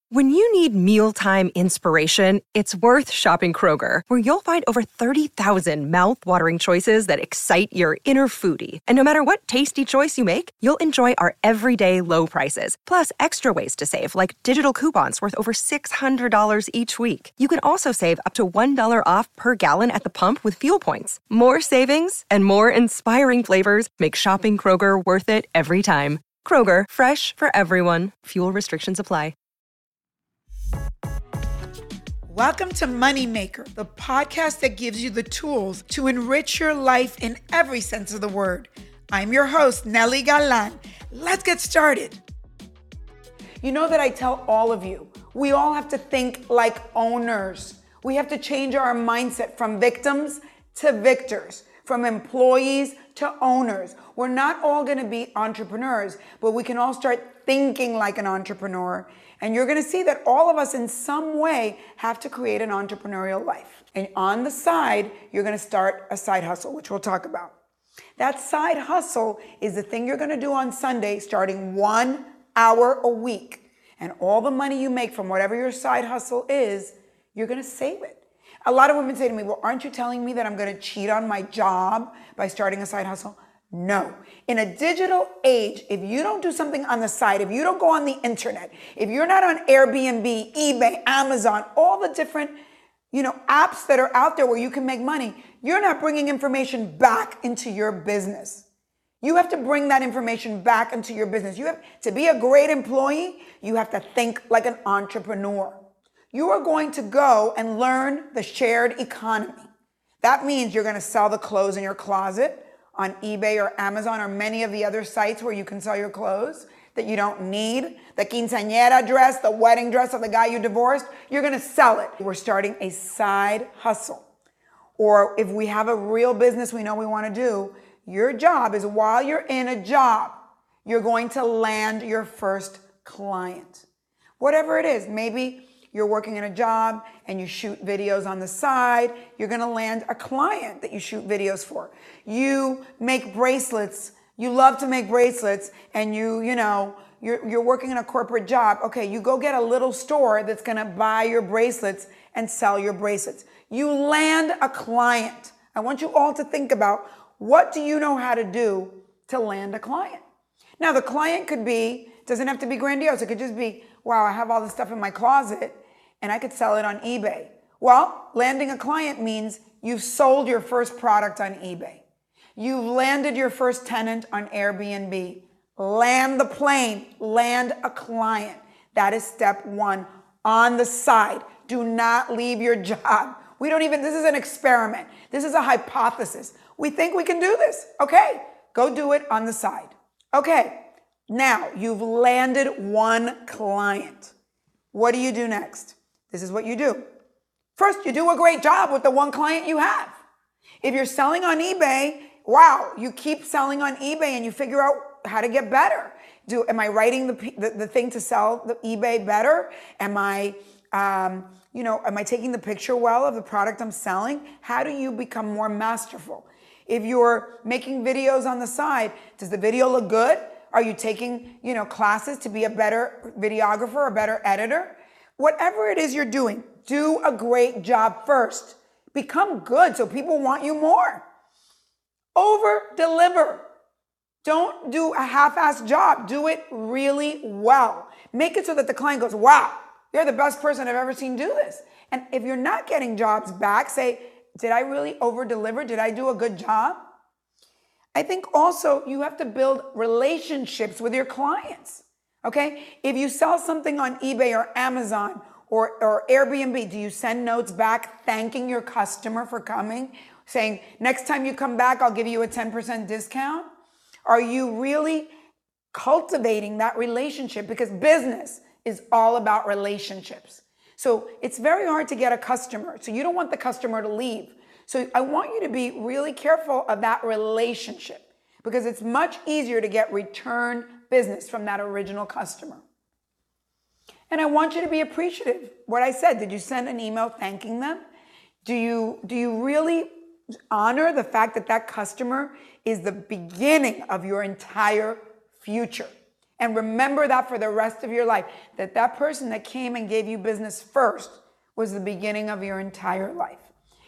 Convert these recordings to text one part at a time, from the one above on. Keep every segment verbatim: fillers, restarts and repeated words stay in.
When you need mealtime inspiration, it's worth shopping Kroger, where you'll find over thirty thousand mouth-watering choices that excite your inner foodie. And no matter what tasty choice you make, you'll enjoy our everyday low prices, plus extra ways to save, like digital coupons worth over six hundred dollars each week. You can also save up to one dollar off per gallon at the pump with fuel points. More savings and more inspiring flavors make shopping Kroger worth it every time. Kroger, fresh for everyone. Fuel restrictions apply. Welcome to Moneymaker, the podcast that gives you the tools to enrich your life in every sense of the word. I'm your host, Nelly Galan. Let's get started. You know that I tell all of you, we all have to think like owners. We have to change our mindset from victims to victors, from employees to owners. We're not all going to be entrepreneurs, but we can all start thinking like an entrepreneur. And you're going to see that all of us in some way have to create an entrepreneurial life. And on the side, you're going to start a side hustle, which we'll talk about. That side hustle is the thing you're going to do on Sunday, starting one hour a week. And all the money you make from whatever your side hustle is, you're going to save it. A lot of women say to me, well, aren't you telling me that I'm going to cheat on my job by starting a side hustle? No. In a digital age, if you don't do something on the side, if you don't go on the internet, if you're not on Airbnb, eBay, Amazon, all the different, you know, apps that are out there where you can make money, you're not bringing information back into your business. You have to bring that information back into your business. You have to be a great employee. You have to think like an entrepreneur. You are going to go and learn the shared economy. That means you're going to sell the clothes in your closet on eBay or Amazon or many of the other sites where you can sell your clothes that you don't need. The quinceañera dress, the wedding dress of the guy you divorced, you're going to sell it. We're starting a side hustle. Or if we have a real business we know we want to do, your job is while you're in a job, you're going to land your first client. Whatever it is, maybe you're working in a job and you shoot videos on the side, you're going to land a client that you shoot videos for. You make bracelets, you love to make bracelets, and you, you know, you're, you're working in a corporate job. Okay, you go get a little store that's going to buy your bracelets and sell your bracelets. You land a client. I want you all to think about, what do you know how to do to land a client? Now, the client could be, doesn't have to be grandiose. It could just be, wow, I have all this stuff in my closet and I could sell it on eBay. Well, landing a client means you've sold your first product on eBay. You've landed your first tenant on Airbnb. Land the plane, land a client. That is step one. On the side, do not leave your job. We don't even, this is an experiment. This is a hypothesis. We think we can do this. Okay, go do it on the side. Okay, now you've landed one client. What do you do next? This is what you do. First, you do a great job with the one client you have. If you're selling on eBay, wow, you keep selling on eBay and you figure out how to get better. Do, am I writing the, the, the thing to sell the eBay better? Am I, um, you know, am I taking the picture well of the product I'm selling? How do you become more masterful? If you're making videos on the side, does the video look good? Are you taking, you know, classes to be a better videographer, a better editor? Whatever it is you're doing, do a great job first. Become good so people want you more. Over deliver. Don't do a half-assed job. Do it really well. Make it so that the client goes, wow, you're the best person I've ever seen do this. And if you're not getting jobs back, say, did I really over deliver? Did I do a good job? I think also you have to build relationships with your clients. Okay? If you sell something on eBay or Amazon or, or Airbnb, do you send notes back thanking your customer for coming? Saying, next time you come back, I'll give you a ten percent discount? Are you really cultivating that relationship? Because business is all about relationships. So it's very hard to get a customer. So you don't want the customer to leave. So I want you to be really careful of that relationship because it's much easier to get return business from that original customer. And I want you to be appreciative. What I said, did you send an email thanking them? Do you, do you really honor the fact that that customer is the beginning of your entire future? And remember that for the rest of your life, that that person that came and gave you business first was the beginning of your entire life.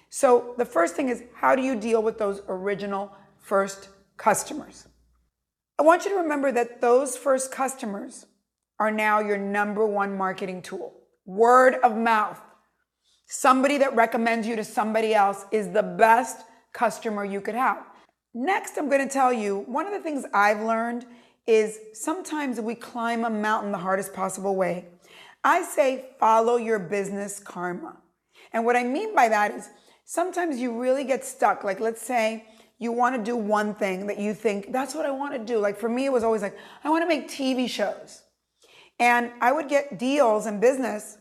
So the first thing is, how do you deal with those original first customers? I want you to remember that those first customers are now your number one marketing tool. Word of mouth. Somebody that recommends you to somebody else is the best customer you could have. Next, I'm going to tell you, one of the things I've learned is sometimes we climb a mountain the hardest possible way. I say follow your business karma. And what I mean by that is sometimes you really get stuck. Like, let's say you want to do one thing that you think, that's what I want to do. Like for me, it was always like, I want to make T V shows. And I would get deals in business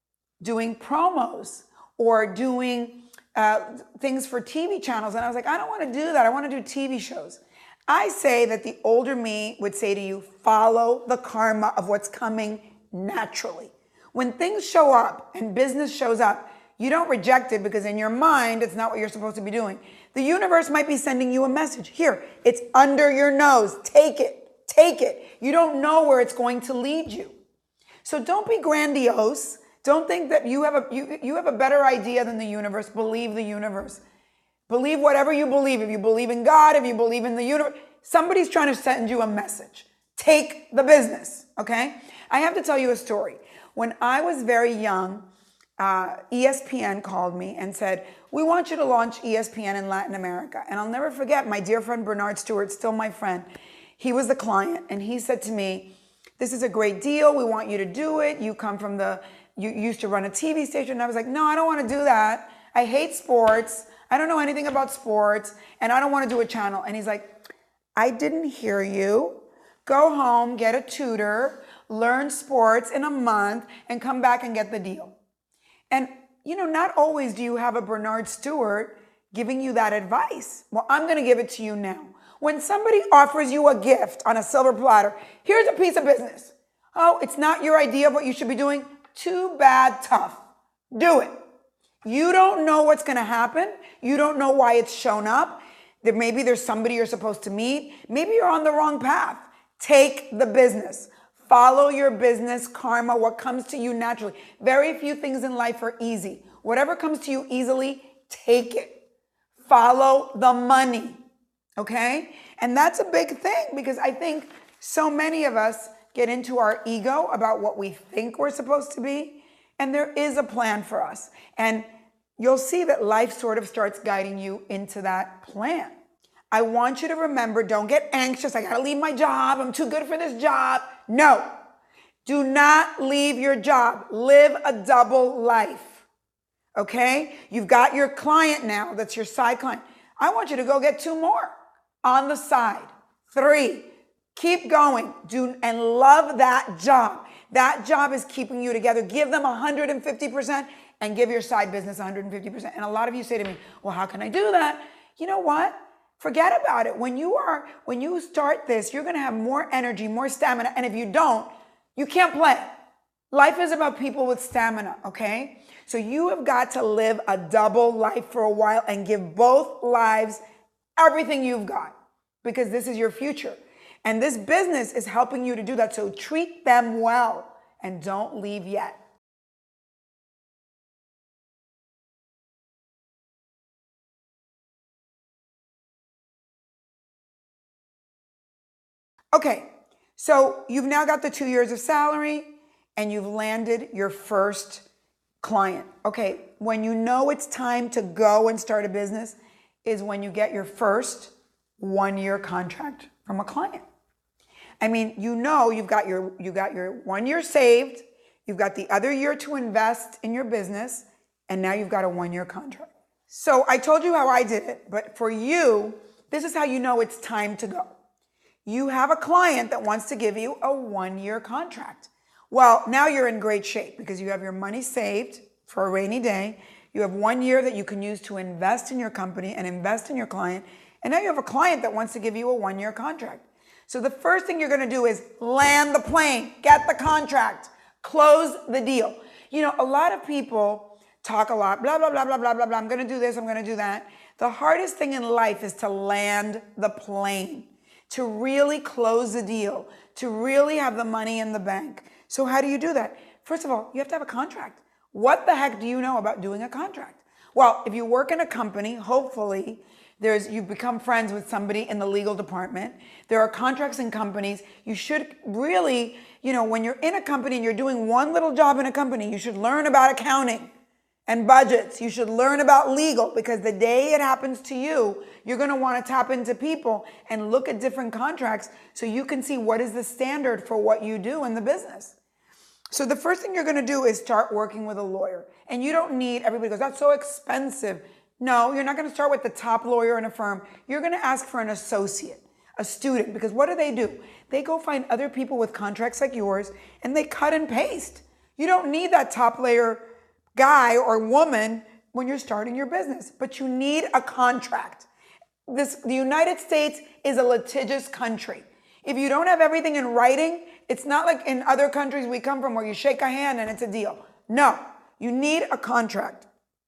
doing promos or doing uh, things for T V channels. And I was like, I don't want to do that. I want to do T V shows. I say that the older me would say to you, follow the karma of what's coming naturally. When things show up and business shows up, you don't reject it because in your mind, it's not what you're supposed to be doing. The universe might be sending you a message. Here, it's under your nose. Take it. Take it. You don't know where it's going to lead you. So don't be grandiose. Don't think that you have a you, you have a better idea than the universe. Believe the universe. Believe whatever you believe. If you believe in God, if you believe in the universe, somebody's trying to send you a message. Take the business, okay? I have to tell you a story. When I was very young, uh, E S P N called me and said, we want you to launch E S P N in Latin America. And I'll never forget, my dear friend Bernard Stewart, still my friend, he was the client. And he said to me, this is a great deal. We want you to do it. You come from the, you used to run a T V station. And I was like, no, I don't want to do that. I hate sports. I don't know anything about sports. And I don't want to do a channel. And he's like, I didn't hear you. Go home, get a tutor, learn sports in a month, and come back and get the deal. And, you know, not always do you have a Bernard Stewart giving you that advice. Well, I'm going to give it to you now. When somebody offers you a gift on a silver platter, here's a piece of business. Oh, it's not your idea of what you should be doing? Too bad, tough. Do it. You don't know what's going to happen. You don't know why it's shown up. There, maybe there's somebody you're supposed to meet. Maybe you're on the wrong path. Take the business. Follow your business karma, what comes to you naturally. Very few things in life are easy. Whatever comes to you easily, take it. Follow the money, okay? And that's a big thing because I think so many of us get into our ego about what we think we're supposed to be, and there is a plan for us. And you'll see that life sort of starts guiding you into that plan. I want you to remember, don't get anxious. I got to leave my job. I'm too good for this job. No, do not leave your job. Live a double life, okay? You've got your client now. That's your side client. I want you to go get two more on the side. Three, keep going. Do and love that job. That job is keeping you together. Give them one hundred fifty percent and give your side business one hundred fifty percent. And a lot of you say to me, well, how can I do that? You know what? Forget about it. When you are, when you start this, you're going to have more energy, more stamina. And if you don't, you can't play. Life is about people with stamina, okay? So you have got to live a double life for a while and give both lives everything you've got because this is your future. And this business is helping you to do that. So treat them well and don't leave yet. Okay, so you've now got the two years of salary and you've landed your first client. Okay, when you know it's time to go and start a business is when you get your first one-year contract from a client. I mean, you know you've got your you got your one year saved, you've got the other year to invest in your business, and now you've got a one-year contract. So I told you how I did it, but for you, this is how you know it's time to go. You have a client that wants to give you a one-year contract. Well, now you're in great shape because you have your money saved for a rainy day. You have one year that you can use to invest in your company and invest in your client. And now you have a client that wants to give you a one-year contract. So the first thing you're going to do is land the plane, get the contract, close the deal. You know, a lot of people talk a lot, blah, blah, blah, blah, blah, blah, blah. I'm going to do this, I'm going to do that. The hardest thing in life is to land the plane. to really close the deal, to really have the money in the bank. So how do you do that? First of all, you have to have a contract. What the heck do you know about doing a contract? Well, if you work in a company, hopefully there's you've become friends with somebody in the legal department. There are contracts in companies. You should really, you know, when you're in a company and you're doing one little job in a company, you should learn about accounting and budgets. You should learn about legal, because the day it happens to you, you're going to want to tap into people and look at different contracts so you can see what is the standard for what you do in the business. So the first thing you're going to do is start working with a lawyer. And you don't need, everybody goes, that's so expensive. No, you're not going to start with the top lawyer in a firm. You're going to ask for an associate, a student, because what do they do? They go find other people with contracts like yours and they cut and paste. You don't need that top layer guy or woman when you're starting your business, but you need a contract. This, the United States is a litigious country. If you don't have everything in writing, it's not like in other countries we come from where you shake a hand and it's a deal. No, you need a contract.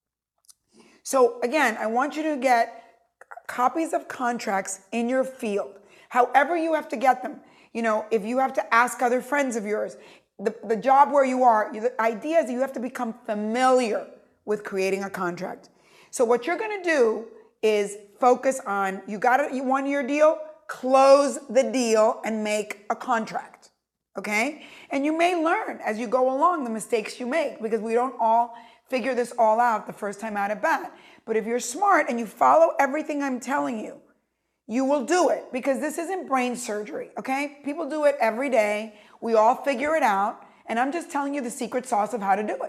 So again, I want you to get copies of contracts in your field. However you have to get them. You know, if you have to ask other friends of yours, the, the job where you are, the idea is you have to become familiar with creating a contract. So what you're going to do is focus on, you got a one-year deal, close the deal and make a contract, okay? And you may learn as you go along the mistakes you make, because we don't all figure this all out the first time out at bat. But if you're smart and you follow everything I'm telling you, you will do it, because this isn't brain surgery, okay? People do it every day. We all figure it out, and I'm just telling you the secret sauce of how to do it.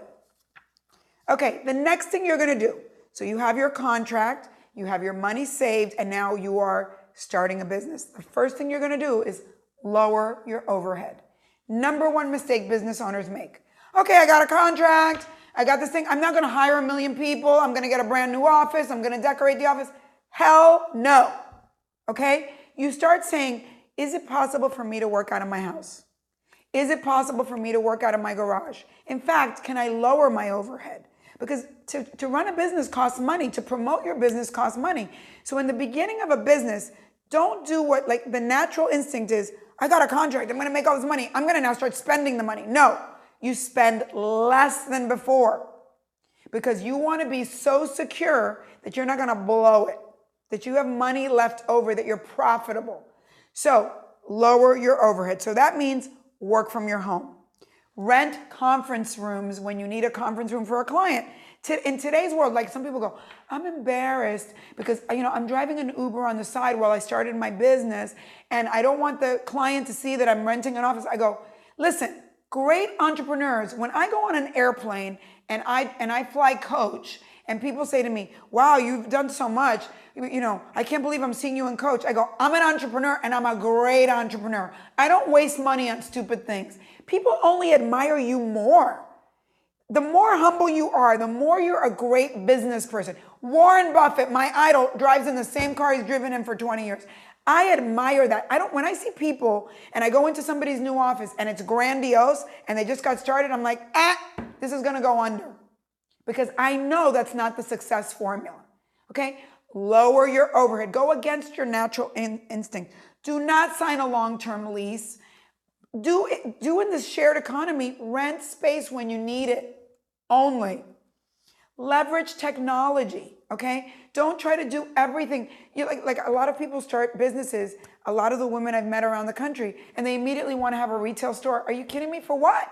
Okay, the next thing you're gonna do, so you have your contract, you have your money saved, and now you are starting a business. The first thing you're gonna do is lower your overhead. Number one mistake business owners make. Okay, I got a contract, I got this thing, I'm not gonna hire a million people, I'm gonna get a brand new office, I'm gonna decorate the office. Hell no, okay? You start saying, is it possible for me to work out of my house? Is it possible for me to work out of my garage? In fact, can I lower my overhead? Because to, to run a business costs money, to promote your business costs money. So in the beginning of a business, don't do what like the natural instinct is, I got a contract, I'm gonna make all this money, I'm gonna now start spending the money. No, you spend less than before, because you wanna be so secure that you're not gonna blow it, that you have money left over, that you're profitable. So lower your overhead. So that means work from your home. Rent conference rooms when you need a conference room for a client. In today's world, like some people go, I'm embarrassed because, you know, I'm driving an Uber on the side while I started my business and I don't want the client to see that I'm renting an office. I go, listen, great entrepreneurs, when I go on an airplane and I and I fly coach and people say to me, wow, you've done so much. You know, I can't believe I'm seeing you in coach. I go, I'm an entrepreneur and I'm a great entrepreneur. I don't waste money on stupid things. People only admire you more. The more humble you are, the more you're a great business person. Warren Buffett, my idol, drives in the same car he's driven in for twenty years. I admire that. I don't, when I see people and I go into somebody's new office and it's grandiose and they just got started, I'm like, ah, this is gonna go under. Because I know that's not the success formula, okay? Lower your overhead. Go against your natural in- instinct. Do not sign a long-term lease. Do, it, do in this shared economy, rent space when you need it only. Leverage technology, okay? Don't try to do everything. You like, like a lot of people start businesses, a lot of the women I've met around the country, and they immediately want to have a retail store. Are you kidding me? For what?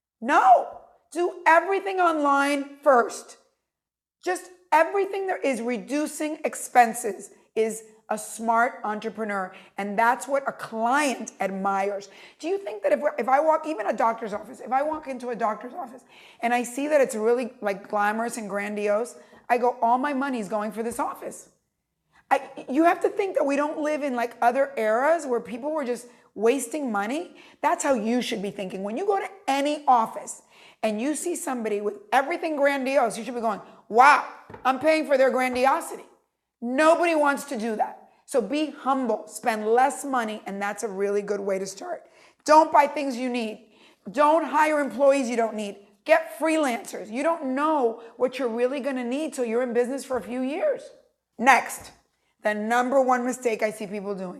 No. Do everything online first. Just everything there is, reducing expenses is a smart entrepreneur. And that's what a client admires. Do you think that if, if I walk, even a doctor's office, if I walk into a doctor's office and I see that it's really like glamorous and grandiose, I go, all my money's going for this office. I, you have to think that we don't live in like other eras where people were just wasting money. That's how you should be thinking. When you go to any office and you see somebody with everything grandiose, you should be going, wow, I'm paying for their grandiosity. Nobody wants to do that. So be humble, spend less money, and that's a really good way to start. Don't buy things you need. Don't hire employees you don't need. Get freelancers. You don't know what you're really gonna need till you're in business for a few years. Next, the number one mistake I see people doing.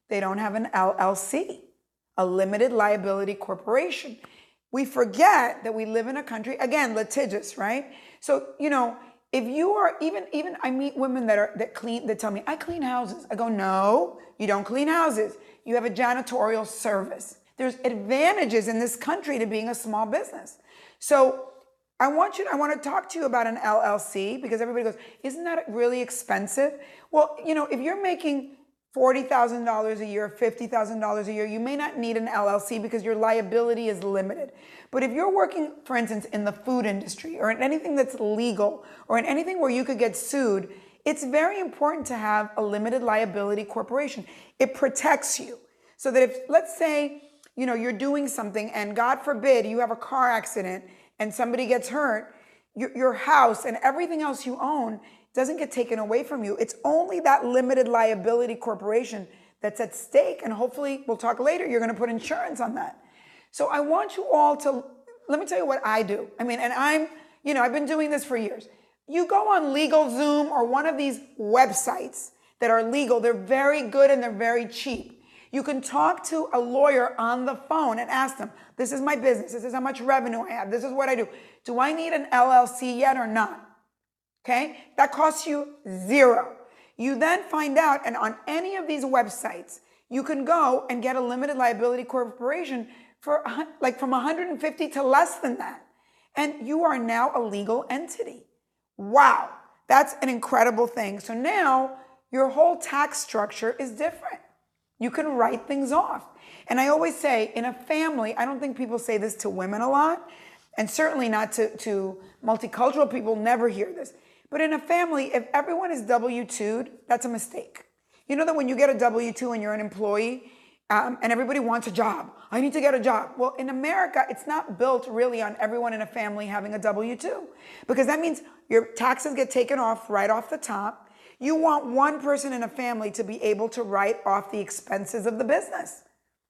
they don't have an L L C, a limited liability corporation. We forget that we live in a country, again, litigious, right? So, you know, if you are even, even I meet women that are, that clean, that tell me, I clean houses. I go, no, you don't clean houses. You have a janitorial service. There's advantages in this country to being a small business. So I want you, I want to talk to you about an L L C because everybody goes, isn't that really expensive? Well, you know, if you're making forty thousand dollars a year, fifty thousand dollars a year, you may not need an L L C because your liability is limited. But if you're working, for instance, in the food industry or in anything that's legal or in anything where you could get sued, it's very important to have a limited liability corporation. It protects you so that if, let's say, you know, you're doing something and God forbid you have a car accident and somebody gets hurt, your, your house and everything else you own doesn't get taken away from you. It's only that limited liability corporation that's at stake. And hopefully, we'll talk later, you're going to put insurance on that. So I want you all to, let me tell you what I do. I mean, and I'm, you know, I've been doing this for years. You go on LegalZoom or one of these websites that are legal. They're very good and they're very cheap. You can talk to a lawyer on the phone and ask them, this is my business. This is how much revenue I have. This is what I do. Do I need an L L C yet or not? Okay, that costs you zero. You then find out, and on any of these websites, you can go and get a limited liability corporation for like from one hundred fifty to less than that. And you are now a legal entity. Wow, that's an incredible thing. So now your whole tax structure is different. You can write things off. And I always say, in a family, I don't think people say this to women a lot, and certainly not to, to multicultural people, never hear this. But in a family, if everyone is W two'd, that's a mistake. You know that when you get a W two and you're an employee, um, and everybody wants a job, I need to get a job. Well, in America, it's not built really on everyone in a family having a W two, because that means your taxes get taken off right off the top. You want one person in a family to be able to write off the expenses of the business.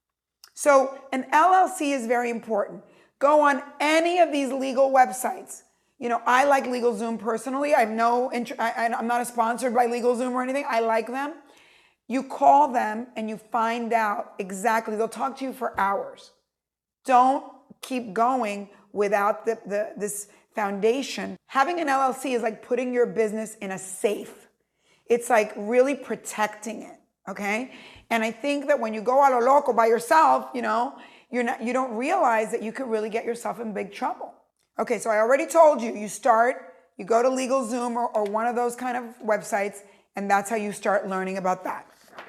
So an L L C is very important. Go on any of these legal websites. You know, I like LegalZoom personally. I have no interest, I'm not sponsored by LegalZoom or anything. I like them. You call them and you find out exactly, they'll talk to you for hours. Don't keep going without the, the, this foundation. Having an L L C is like putting your business in a safe. It's like really protecting it, okay? And I think that when you go a lo loco by yourself, you know, you're not, you don't realize that you could really get yourself in big trouble. Okay, so I already told you, you start, you go to LegalZoom or, or one of those kind of websites, and that's how you start learning about that.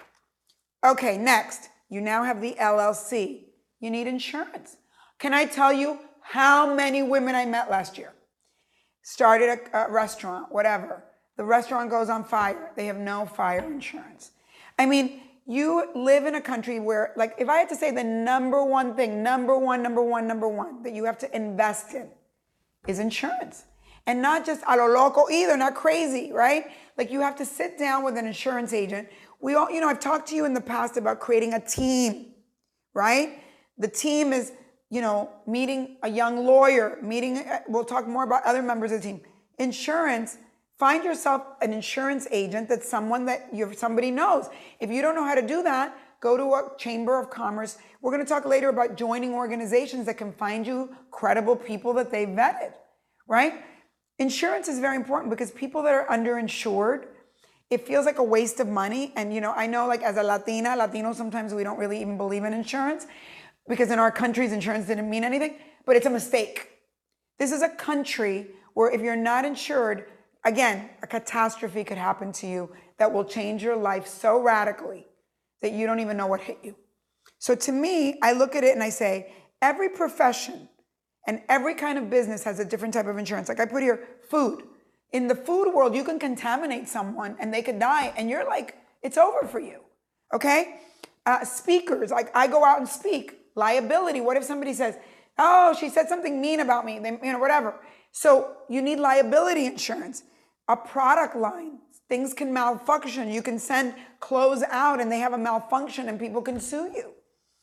Okay, next, you now have the L L C. You need insurance. Can I tell you how many women I met last year? Started a, a restaurant, whatever. The restaurant goes on fire. They have no fire insurance. I mean, you live in a country where, like, if I had to say the number one thing, number one, number one, number one, that you have to invest in is insurance. And not just a lo loco either, not crazy, right? Like, you have to sit down with an insurance agent. We all, you know, I've talked to you in the past about creating a team, right? The team is, you know, meeting a young lawyer, meeting, we'll talk more about other members of the team. Insurance, find yourself an insurance agent that's someone that you somebody knows. If you don't know how to do that, go to a chamber of commerce. We're going to talk later about joining organizations that can find you credible people that they've vetted, right? Insurance is very important because people that are underinsured, it feels like a waste of money. And, you know, I know, like, as a Latina, Latino, sometimes we don't really even believe in insurance because in our countries, insurance didn't mean anything, but it's a mistake. This is a country where if you're not insured, again, a catastrophe could happen to you that will change your life so radically that you don't even know what hit you. So to me, I look at it and I say, every profession and every kind of business has a different type of insurance. Like I put here, food. In the food world, you can contaminate someone and they could die and you're like, it's over for you, okay? Uh, speakers, like I go out and speak. Liability, what if somebody says, oh, she said something mean about me, they, you know, whatever. So you need liability insurance. A product line, things can malfunction. You can send clothes out and they have a malfunction and people can sue you.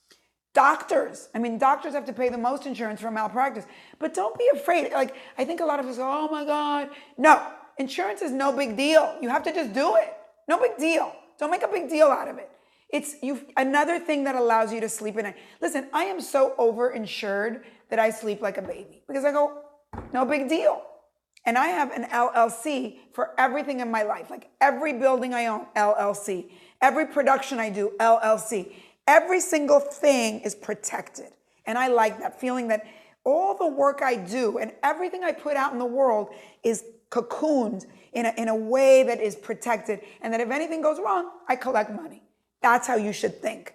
Doctors, I mean, doctors have to pay the most insurance for malpractice, but don't be afraid. Like, I think a lot of us go, oh my God. No, insurance is no big deal. You have to just do it. No big deal. Don't make a big deal out of it. It's you. Another thing that allows you to sleep at night. Listen, I am so overinsured that I sleep like a baby because I go, no big deal. And I have an L L C for everything in my life. Like every building I own, L L C. Every production I do, L L C. Every single thing is protected. And I like that feeling that all the work I do and everything I put out in the world is cocooned in a, in a way that is protected. And that if anything goes wrong, I collect money. That's how you should think.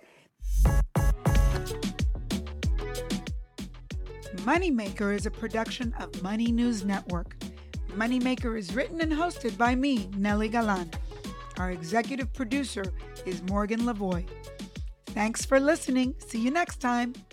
Moneymaker is a production of Money News Network. Moneymaker is written and hosted by me, Nelly Galan. Our executive producer is Morgan Lavoie. Thanks for listening. See you next time.